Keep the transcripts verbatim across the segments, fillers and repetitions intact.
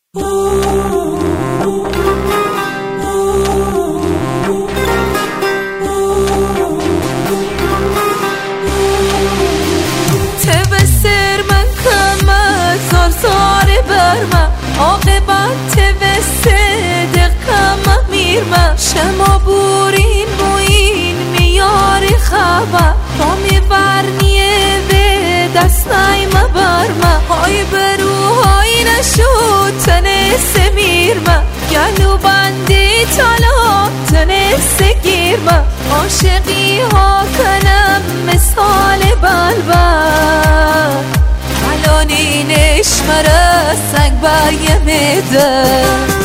تبسر من کمه زار زار برمه عاقبت تبسر کمه میرمه شما بورین بوین میاری خواه با میبرنیه به دست نایمه برمه های برو های نشود تنسه میرمه گلو بندی تالا تنسه گیرمه عاشقی ها کنم مثال بلبل الان این عشق مرا سنگ بایم میده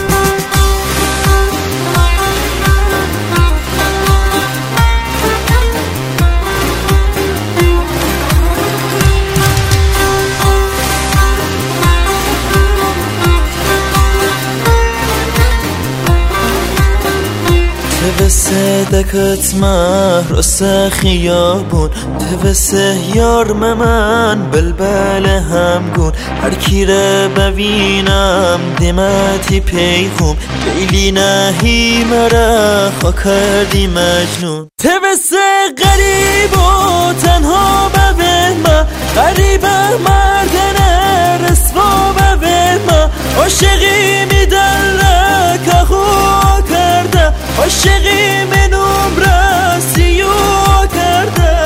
تبسه دکت محرس خیابون تبسه یار من بلبل همگون هر کی را ببینم دمتی پیغوم لیلی نهی مرا خوا کردی مجنون تبسه غریب و تنها ببینم غریب مردن رسوا ببینم عاشقی میدله که خوا کرده عاشقی منم راسیو کرده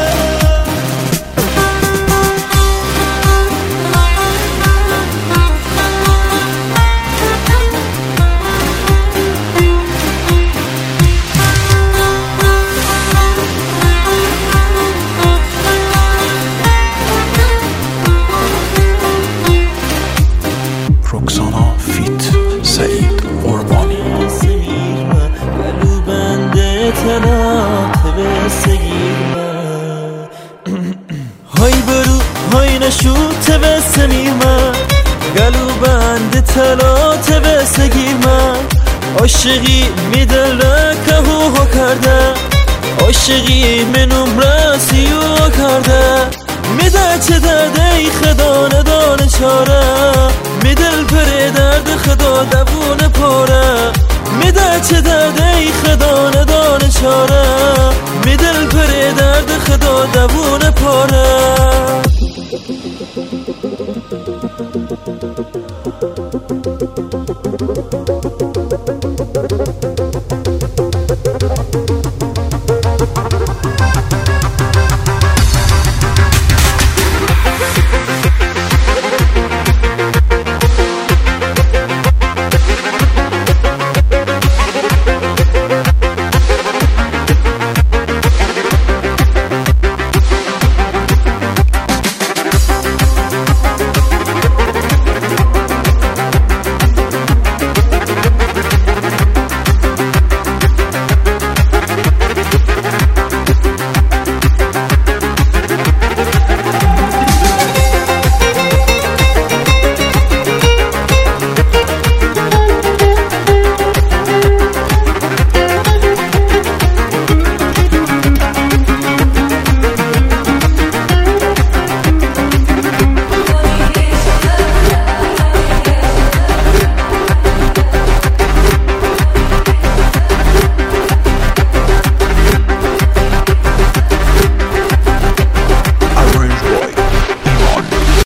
روکسانا فیت سعید قربانی گلو بنده تنات بسگیرمه های برو های نشو تبسه میرمه گلو بنده تنات بسگیرمه عاشقی میدله که هو هو کرده عاشقی منم راسیو کرده میده چه درده ای خدا ندانه چاره میدل پر درد خدا دوون پاره میده چه درده ای خدا ندانه چاره میدل پر درد خدا دوون پاره